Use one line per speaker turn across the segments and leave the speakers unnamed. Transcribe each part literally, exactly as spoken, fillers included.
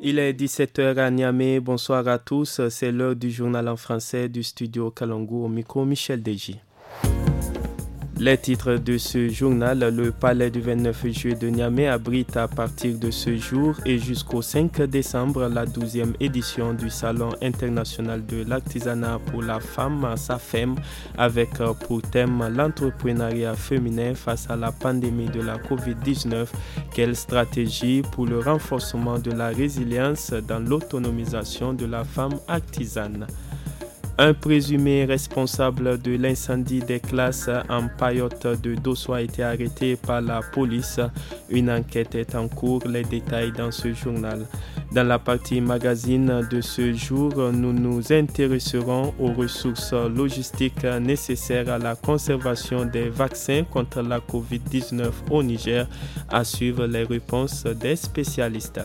Il est dix-sept heures à Niamey. Bonsoir à tous. C'est l'heure du journal en français du studio Kalangou au micro Michel Deji. Les titres de ce journal, le palais du vingt-neuf juillet de Niamey abrite à partir de ce jour et jusqu'au cinq décembre la douzième édition du Salon international de l'artisanat pour la femme, SAFEM, avec pour thème l'entrepreneuriat féminin face à la pandémie de la covid dix-neuf. Quelle stratégie pour le renforcement de la résilience dans l'autonomisation de la femme artisane? Un présumé responsable de l'incendie des classes en Payotte de Dosso a été arrêté par la police. Une enquête est en cours. Les détails dans ce journal. Dans la partie magazine de ce jour, nous nous intéresserons aux ressources logistiques nécessaires à la conservation des vaccins contre la covid dix-neuf au Niger. À suivre les réponses des spécialistes.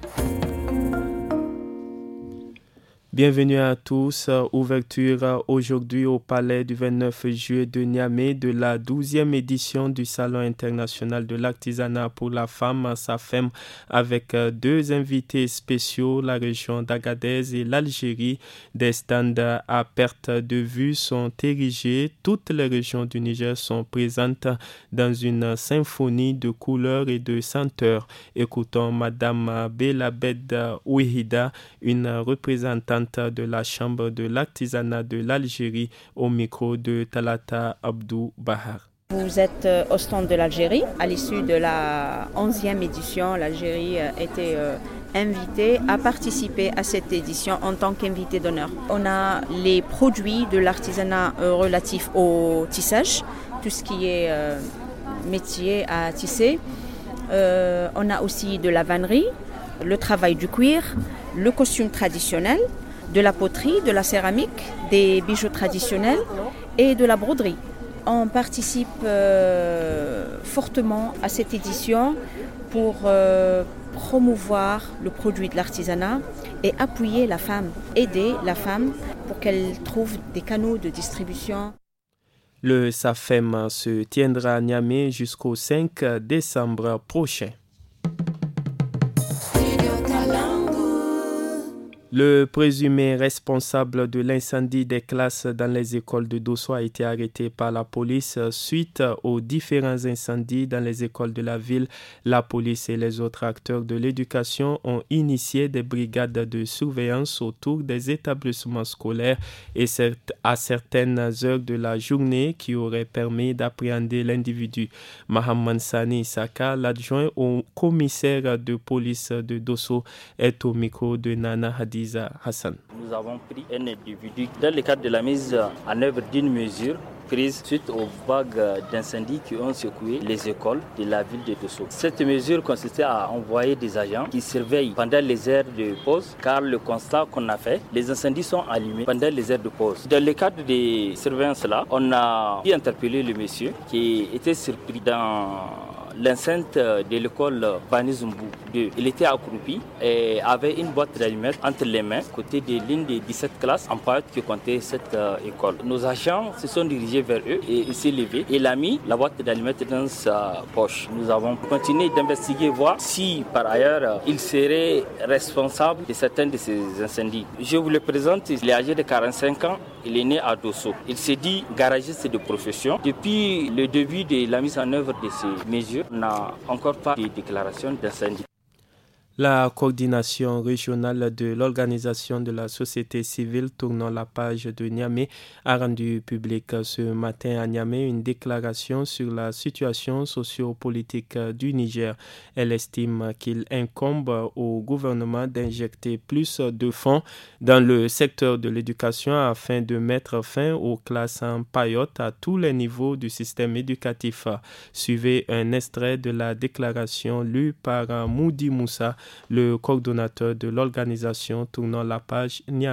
Bienvenue à tous. Ouverture aujourd'hui au palais du vingt-neuf juillet de Niamey de la douzième édition du Salon international de l'artisanat pour la femme, SAFEM, avec deux invités spéciaux, la région d'Agadez et l'Algérie. Des stands à perte de vue sont érigés. Toutes les régions du Niger sont présentes dans une symphonie de couleurs et de senteurs. Écoutons Madame Belabed Ouihida, une représentante de la Chambre de l'artisanat de l'Algérie au micro de Talata Abdou Bahar.
Vous êtes au stand de l'Algérie. À l'issue de la onzième édition, l'Algérie était invitée à participer à cette édition en tant qu'invité d'honneur. On a les produits de l'artisanat relatifs au tissage, tout ce qui est métier à tisser. Euh, on a aussi de la vannerie, le travail du cuir, le costume traditionnel, de la poterie, de la céramique, des bijoux traditionnels et de la broderie. On participe euh, fortement à cette édition pour euh, promouvoir le produit de l'artisanat et appuyer la femme, aider la femme pour qu'elle trouve des canaux de distribution.
Le SAFEM se tiendra à Niamey jusqu'au cinq décembre prochain. Le présumé responsable de l'incendie des classes dans les écoles de Dosso a été arrêté par la police suite aux différents incendies dans les écoles de la ville. La police et les autres acteurs de l'éducation ont initié des brigades de surveillance autour des établissements scolaires et à certaines heures de la journée qui auraient permis d'appréhender l'individu. Mohamed Sani Saka, l'adjoint au commissaire de police de Dosso, est au micro de Nana Hadi. Hassan.
Nous avons pris un individu dans le cadre de la mise en œuvre d'une mesure prise suite aux vagues d'incendies qui ont secoué les écoles de la ville de Dosso. Cette mesure consistait à envoyer des agents qui surveillent pendant les heures de pause, car le constat qu'on a fait, les incendies sont allumés pendant les heures de pause. Dans le cadre des surveillances-là, on a pu interpeller le monsieur qui était surpris dans l'enceinte de l'école Banizumbu deux. Il était accroupi et avait une boîte d'allumettes entre les mains, côté de l'une des dix-sept classes en Payotte qui comptait cette euh, école. Nos agents se sont dirigés vers eux et il s'est levé. Il a mis la boîte d'allumettes dans sa poche. Nous avons continué d'investiguer, voir si par ailleurs il serait responsable de certains de ces incendies. Je vous le présente, il est âgé de quarante-cinq ans, il est né à Dosso. Il s'est dit garagiste de profession. Depuis le début de la mise en œuvre de ces mesures, on n'a encore pas de déclaration d'incendie.
La coordination régionale de l'organisation de la société civile tournant la page de Niamey a rendu public ce matin à Niamey une déclaration sur la situation socio-politique du Niger. Elle estime qu'il incombe au gouvernement d'injecter plus de fonds dans le secteur de l'éducation afin de mettre fin aux classes en Payotte à tous les niveaux du système éducatif. Suivez un extrait de la déclaration lue par Moudi Moussa, le coordonnateur de l'organisation tournant la page Niamey.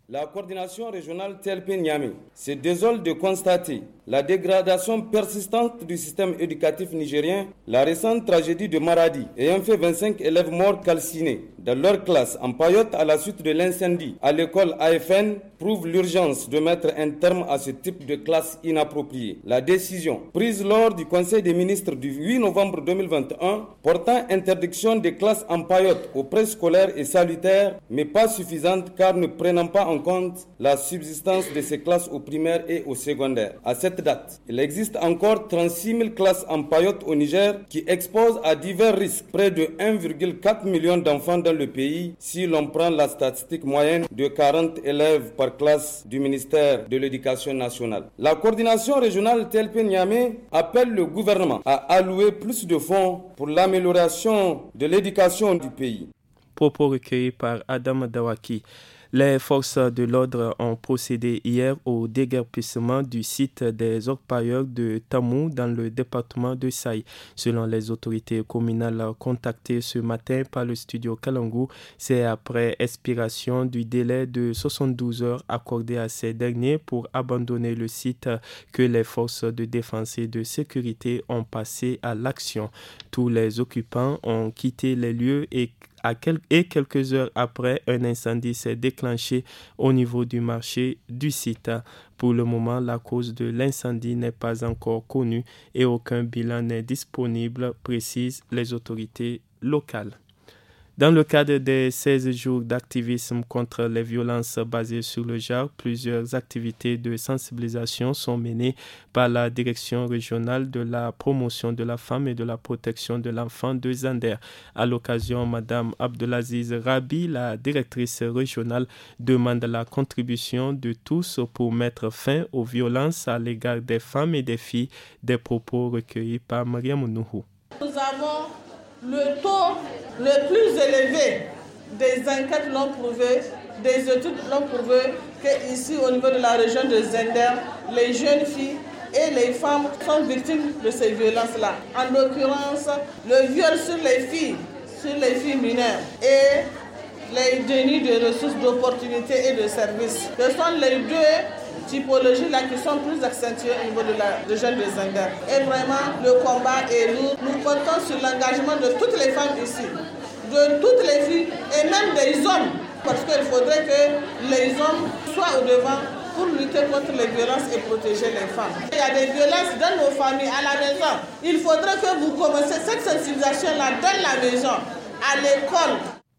La coordination régionale T L P Niamey se désole de constater la dégradation persistante du système éducatif nigérien, la récente tragédie de Maradi ayant fait vingt-cinq élèves morts calcinés dans leur classe en Payotte à la suite de l'incendie à l'école A F N prouve l'urgence de mettre un terme à ce type de classe inappropriée. La décision prise lors du Conseil des ministres du huit novembre deux mille vingt et un portant interdiction des classes en Payotte aux préscolaires est salutaire, mais pas suffisante car ne prenant pas en compte la subsistance de ces classes au primaire et au secondaire. À cette date, il existe encore trente-six mille classes en Payotte au Niger qui exposent à divers risques près de un virgule quatre million d'enfants dans le pays si l'on prend la statistique moyenne de quarante élèves par classe du ministère de l'Éducation nationale. La coordination régionale T L P Niamey appelle le gouvernement à allouer plus de fonds pour l'amélioration de l'éducation du pays.
Propos recueillis par Adam Dawaki. Les forces de l'ordre ont procédé hier au déguerpissement du site des orpailleurs de Tamou dans le département de Saï. Selon les autorités communales contactées ce matin par le studio Kalangu, c'est après expiration du délai de soixante-douze heures accordé à ces derniers pour abandonner le site que les forces de défense et de sécurité ont passé à l'action. Tous les occupants ont quitté les lieux et À quel- et quelques heures après, un incendie s'est déclenché au niveau du marché du site. Pour le moment, la cause de l'incendie n'est pas encore connue et aucun bilan n'est disponible, précisent les autorités locales. Dans le cadre des seize jours d'activisme contre les violences basées sur le genre, plusieurs activités de sensibilisation sont menées par la direction régionale de la promotion de la femme et de la protection de l'enfant de Zander. À l'occasion, Madame Abdelaziz Rabi, la directrice régionale, demande la contribution de tous pour mettre fin aux violences à l'égard des femmes et des filles, des propos recueillis par Mariam Nouhou.
Nous avons le taux le plus élevé des enquêtes non prouvées, des études non prouvées, qu'ici au niveau de la région de Zender, les jeunes filles et les femmes sont victimes de ces violences-là. En l'occurrence, le viol sur les filles, sur les filles mineures et les dénis de ressources, d'opportunités et de services. Ce sont les deux typologies là qui sont plus accentuées au niveau de la région de Zender. Et vraiment, le combat est lourd. Nous comptons sur l'engagement de toutes les femmes ici, de toutes les filles et même des hommes, parce qu'il faudrait que les hommes soient au devant pour lutter contre les violences et protéger les femmes. Il y a des violences dans nos familles, à la maison. Il faudrait que vous commenciez cette sensibilisation-là dans la maison, à l'école.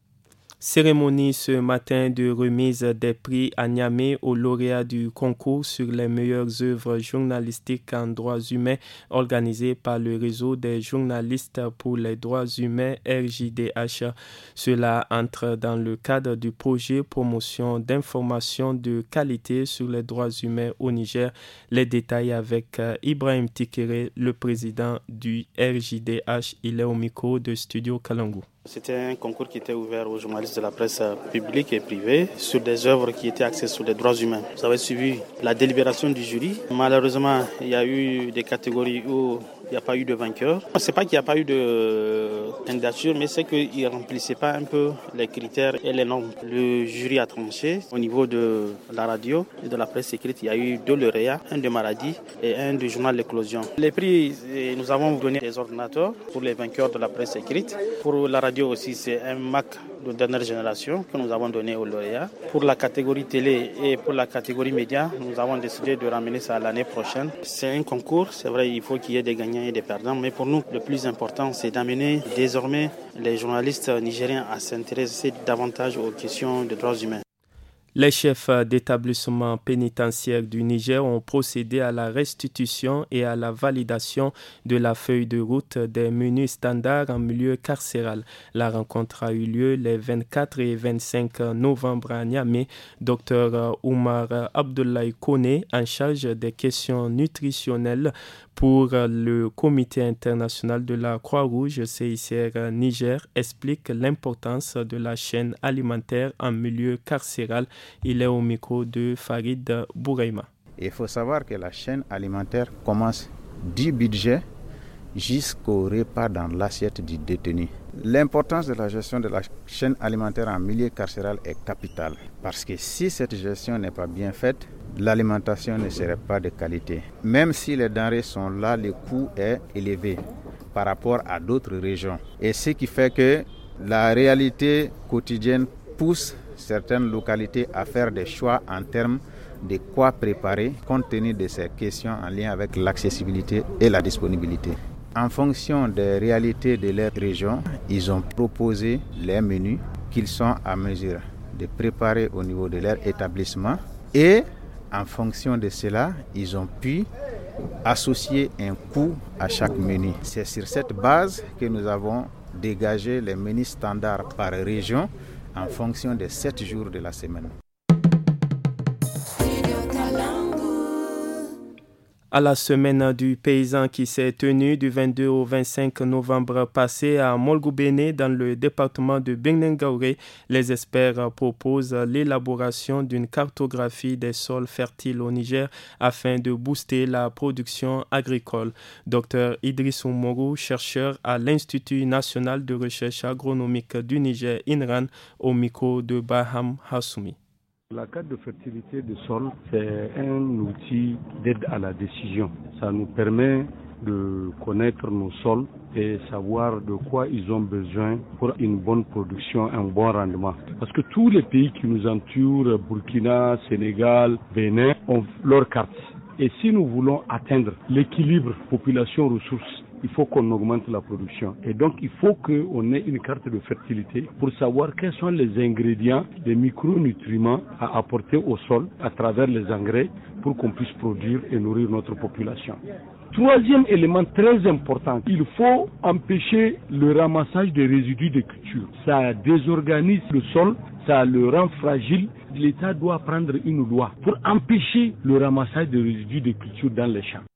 Cérémonie ce matin de remise des prix à Niamey aux lauréats du concours sur les meilleures œuvres journalistiques en droits humains organisé par le réseau des journalistes pour les droits humains R J D H. Cela entre dans le cadre du projet promotion d'informations de qualité sur les droits humains au Niger. Les détails avec Ibrahim Tikere, le président du R J D H. Il est au micro de Studio Kalangu.
C'était un concours qui était ouvert aux journalistes de la presse publique et privée sur des œuvres qui étaient axées sur les droits humains. Vous avez suivi la délibération du jury. Malheureusement, il y a eu des catégories où il n'y a pas eu de vainqueur. Ce n'est pas qu'il n'y a pas eu de candidature, mais c'est qu'ils ne remplissaient pas un peu les critères et les normes. Le jury a tranché. Au niveau de la radio et de la presse écrite, il y a eu deux lauréats, un de Maradi et un du journal L'Éclosion. Les prix, nous avons donné des ordinateurs pour les vainqueurs de la presse écrite. Pour la radio aussi, c'est un Mac de dernière génération que nous avons donné aux lauréats. Pour la catégorie télé et pour la catégorie média, nous avons décidé de ramener ça l'année prochaine. C'est un concours, c'est vrai, il faut qu'il y ait des gagnants et des perdants, mais pour nous, le plus important, c'est d'amener désormais les journalistes nigériens à s'intéresser davantage aux questions de droits humains.
Les chefs d'établissement pénitentiaire du Niger ont procédé à la restitution et à la validation de la feuille de route des menus standards en milieu carcéral. La rencontre a eu lieu les vingt-quatre et vingt-cinq novembre à Niamey. Docteur Oumar Abdoulaye Kone, en charge des questions nutritionnelles pour le Comité international de la Croix-Rouge C I C R Niger, explique l'importance de la chaîne alimentaire en milieu carcéral. Il est au micro de Farid Bouraima.
Il faut savoir que la chaîne alimentaire commence du budget jusqu'au repas dans l'assiette du détenu. L'importance de la gestion de la chaîne alimentaire en milieu carcéral est capitale parce que si cette gestion n'est pas bien faite, l'alimentation ne serait pas de qualité. Même si les denrées sont là, le coût est élevé par rapport à d'autres régions. Et ce qui fait que la réalité quotidienne pousse certaines localités à faire des choix en termes de quoi préparer compte tenu de ces questions en lien avec l'accessibilité et la disponibilité. En fonction des réalités de leur région, ils ont proposé les menus qu'ils sont à mesure de préparer au niveau de leur établissement et en fonction de cela, ils ont pu associer un coût à chaque menu. C'est sur cette base que nous avons dégagé les menus standards par région en fonction des sept jours de la semaine.
À la semaine du paysan qui s'est tenue du vingt-deux au vingt-cinq novembre passé à Molgoubéné dans le département de Benengaouré, les experts proposent l'élaboration d'une cartographie des sols fertiles au Niger afin de booster la production agricole. Docteur Idrissou Mourou, chercheur à l'Institut national de recherche agronomique du Niger, INRAN, au micro de Baham Hassoumi.
La carte de fertilité du sol, c'est un outil d'aide à la décision. Ça nous permet de connaître nos sols et savoir de quoi ils ont besoin pour une bonne production, un bon rendement. Parce que tous les pays qui nous entourent, Burkina, Sénégal, Bénin, ont leur carte. Et si nous voulons atteindre l'équilibre population-ressources, il faut qu'on augmente la production. Et donc, il faut qu'on ait une carte de fertilité pour savoir quels sont les ingrédients, les micronutriments à apporter au sol à travers les engrais pour qu'on puisse produire et nourrir notre population. Troisième élément très important, il faut empêcher le ramassage des résidus de culture. Ça désorganise le sol, ça le rend fragile. L'État doit prendre une loi pour empêcher le ramassage des résidus de culture dans les champs.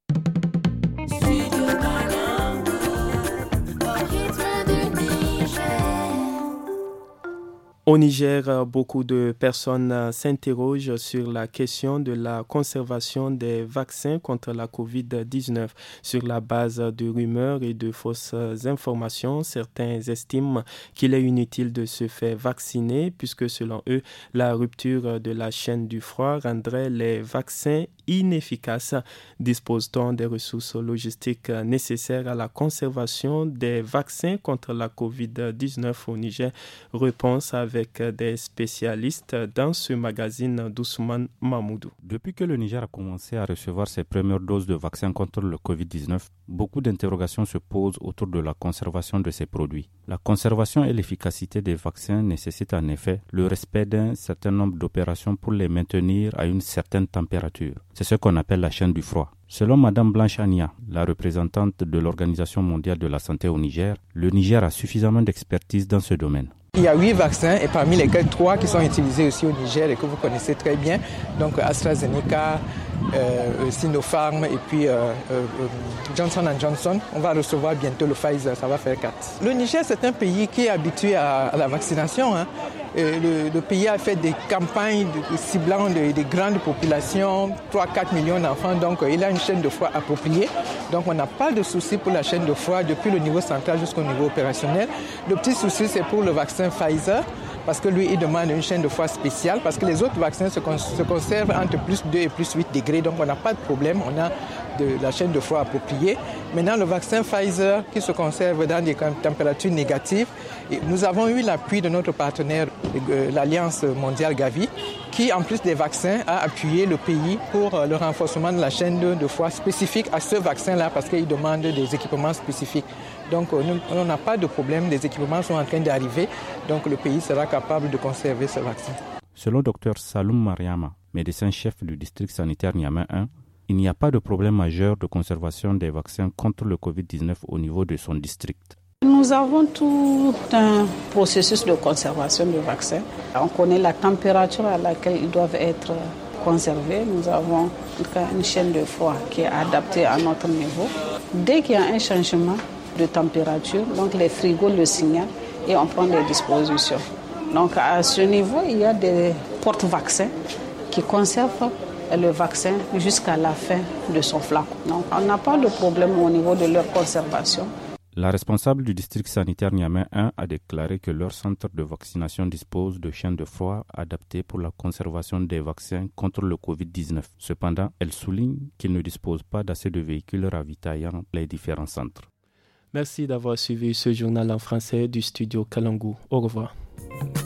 Au Niger, beaucoup de personnes s'interrogent sur la question de la conservation des vaccins contre la covid dix-neuf. Sur la base de rumeurs et de fausses informations, certains estiment qu'il est inutile de se faire vacciner puisque selon eux, la rupture de la chaîne du froid rendrait les vaccins inefficaces. Dispose-t-on des ressources logistiques nécessaires à la conservation des vaccins contre la covid dix-neuf au Niger? Réponse avec avec des spécialistes dans ce magazine d'Ousmane Mamoudou.
Depuis que le Niger a commencé à recevoir ses premières doses de vaccins contre le covid dix-neuf, beaucoup d'interrogations se posent autour de la conservation de ces produits. La conservation et l'efficacité des vaccins nécessitent en effet le respect d'un certain nombre d'opérations pour les maintenir à une certaine température. C'est ce qu'on appelle la chaîne du froid. Selon Mme Blanche Ania, la représentante de l'Organisation mondiale de la santé au Niger, le Niger a suffisamment d'expertise dans ce domaine.
Il y a huit vaccins et parmi lesquels trois qui sont utilisés aussi au Niger et que vous connaissez très bien, donc AstraZeneca, euh, Sinopharm et puis euh, euh, Johnson and Johnson. On va recevoir bientôt le Pfizer, ça va faire quatre. Le Niger, c'est un pays qui est habitué à, à la vaccination. Hein. Le, le pays a fait des campagnes de, de ciblant des de grandes populations, trois à quatre millions d'enfants, donc il a une chaîne de froid appropriée. Donc on n'a pas de souci pour la chaîne de froid depuis le niveau central jusqu'au niveau opérationnel. Le petit souci, c'est pour le vaccin Pfizer, parce que lui, il demande une chaîne de froid spéciale, parce que les autres vaccins se, cons- se conservent entre plus deux et plus huit degrés, donc on n'a pas de problème, on a de la chaîne de froid appropriée. Maintenant, le vaccin Pfizer, qui se conserve dans des températures négatives, et nous avons eu l'appui de notre partenaire, euh, l'Alliance mondiale Gavi, qui, en plus des vaccins, a appuyé le pays pour euh, le renforcement de la chaîne de, de froid spécifique à ce vaccin-là, parce qu'il demande des équipements spécifiques. Donc, euh, nous, on n'a pas de problème, les équipements sont en train d'arriver, donc le pays sera capable de conserver ce vaccin.
Selon Dr Saloum Mariama, médecin-chef du district sanitaire Niamey un, il n'y a pas de problème majeur de conservation des vaccins contre le covid dix-neuf au niveau de son district.
Nous avons tout un processus de conservation des vaccins. On connaît la température à laquelle ils doivent être conservés. Nous avons une chaîne de froid qui est adaptée à notre niveau. Dès qu'il y a un changement de température, donc les frigos le signalent et on prend des dispositions. Donc à ce niveau, il y a des porte-vaccins qui conservent le vaccin jusqu'à la fin de son flacon. Donc, on n'a pas de problème au niveau de leur conservation.
La responsable du district sanitaire Niamey un a déclaré que leur centre de vaccination dispose de chaînes de froid adaptées pour la conservation des vaccins contre le covid dix-neuf. Cependant, elle souligne qu'ils ne disposent pas d'assez de véhicules ravitaillant les différents centres.
Merci d'avoir suivi ce journal en français du studio Kalangu. Au revoir.